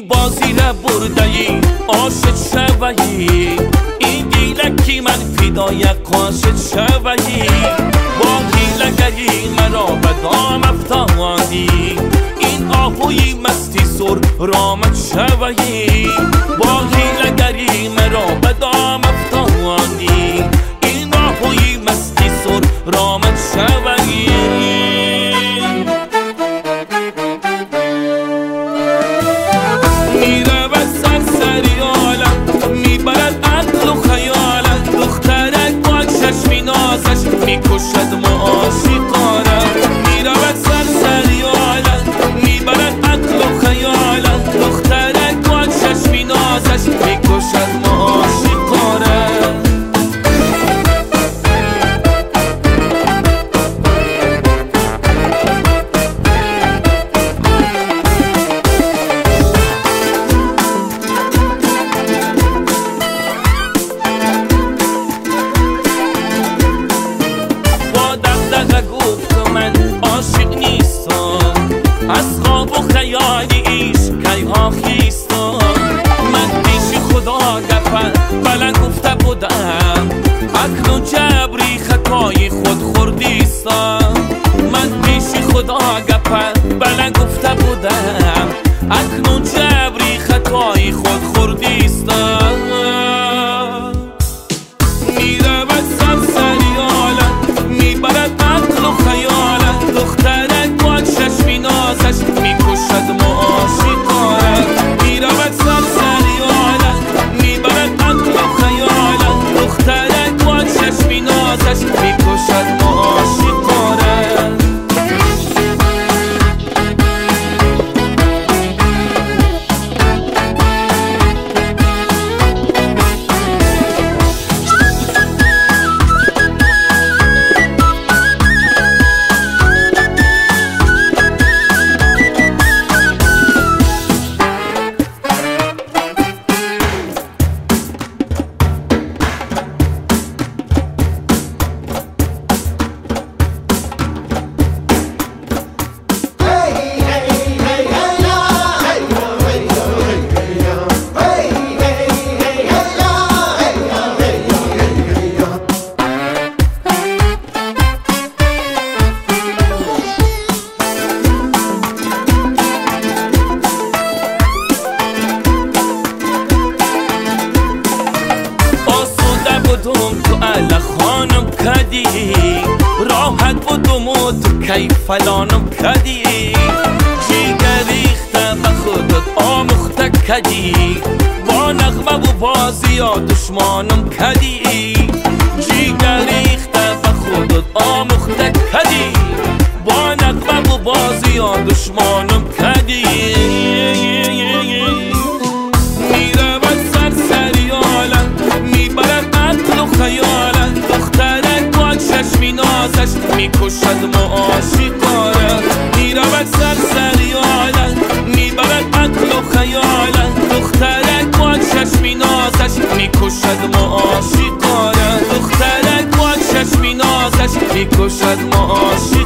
بازی را بردهی عاشق شوهی این گیلکی من فدای قاشق شوهی با گیلگری مرا به دام افتادی این آهوی مستی سر رامت شوهی با گیلگری مرا به دام افتادی این آهوی مستی سر رامت شوهی میکشد معاشقانم میرود سرسری عالم میبرد عقل و خیالم دخترک با چشمی نازش میکشد معاشقانم از خواب و خیالی عشق کی ها خیستم من پیش خدا گفت بلند گفته بودم اکنون جبری خطای خود خوردیستم من پیش خدا گفت بلند گفته بودم اکنون جبری خطای خود خوردیستم میرود سرسری عالم میبرد عقل و خیالم دخترک با چشمی نازش میکشد معاشقانم میرود سرسری عالم میبرد عقل و خیالم دخترک با چشمی نازش میکشد معاشقانم تو اله خانم کدی راحت بودم و تو کیف فلانم کدی جیگر ریخته به خودت آموخته کدی با نغمه و بازی ها دشمانم کدی جیگر ریخته به خودت آموخته کدی با نغمه و بازی ها دشمانم کدی میرود سرسری عالم میبرد عقل و خیالم دخترک با چشمی نازش میکشد معاشقانم میرود سرسری عالم میبرد عقل و خیالم دخترک با چشمی نازش میکشد معاشقانم دخترک با چشمی نازش میکشد معاشقانم